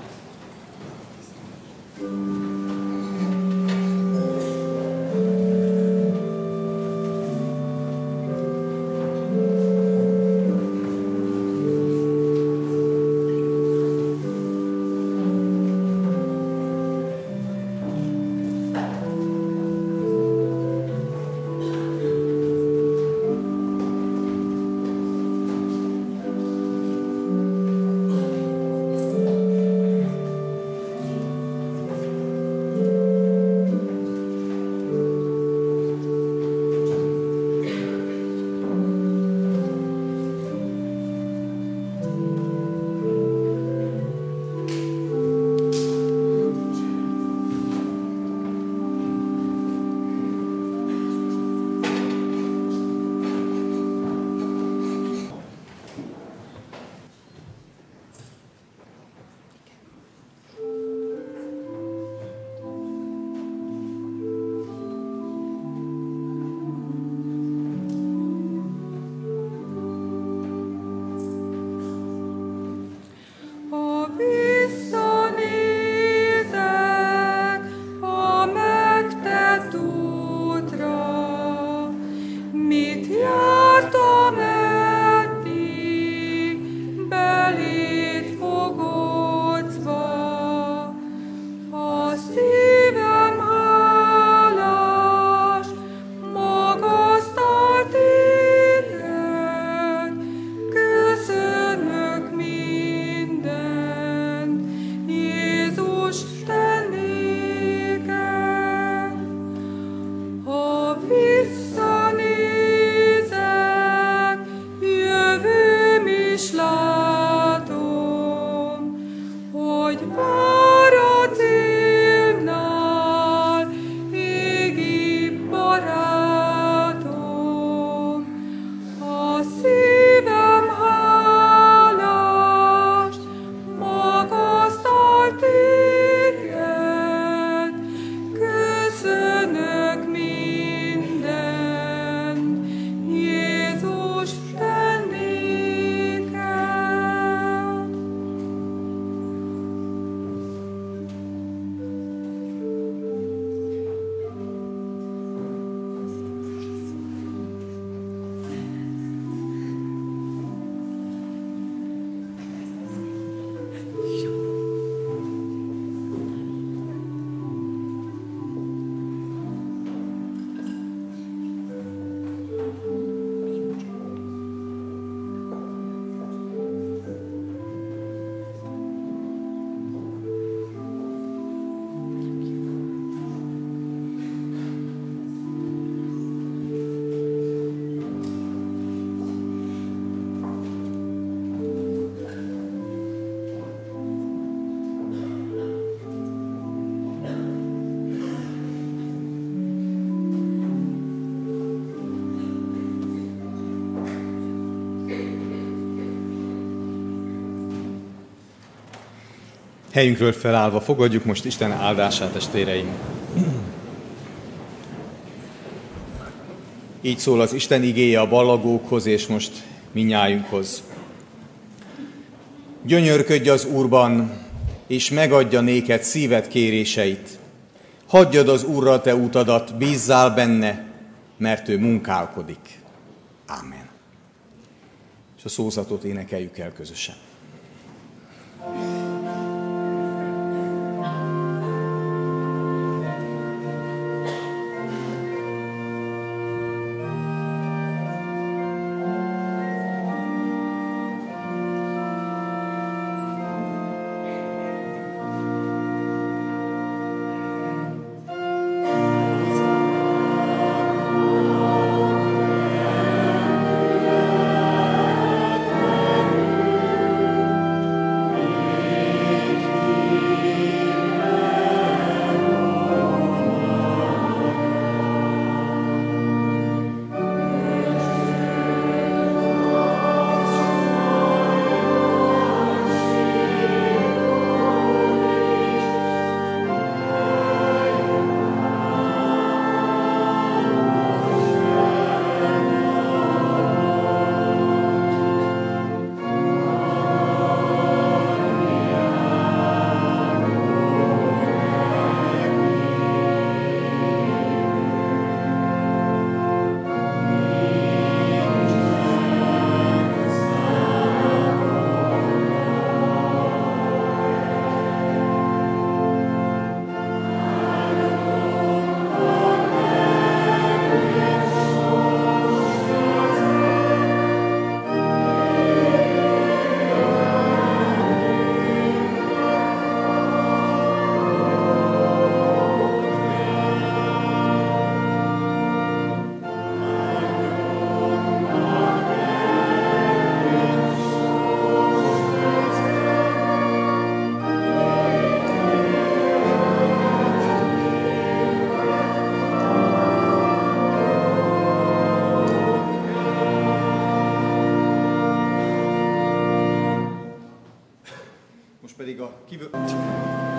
Helyünkről felállva fogadjuk most Isten áldását, testvéreim. Így szól az Isten igéje a ballagókhoz, és most minnyájunkhoz. Gyönyörködj az Úrban, és megadja néked szíved kéréseit. Hagyjad az Úrra te utadat, bízzál benne, mert ő munkálkodik. Ámen. És a szózatot énekeljük el közösen. Most pedig a